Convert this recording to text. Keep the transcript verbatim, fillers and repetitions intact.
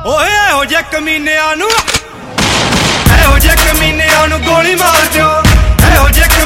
ਓਏ ਇਹੋ ਜਿਹੇ ਕਮੀਨਿਆਂ ਨੂੰ ਇਹੋ ਜਿਹੇ ਕਮੀਨਿਆਂ ਨੂੰ ਗੋਲੀ ਮਾਰ ਦਿਓ ਇਹੋ ਜਿਹੇ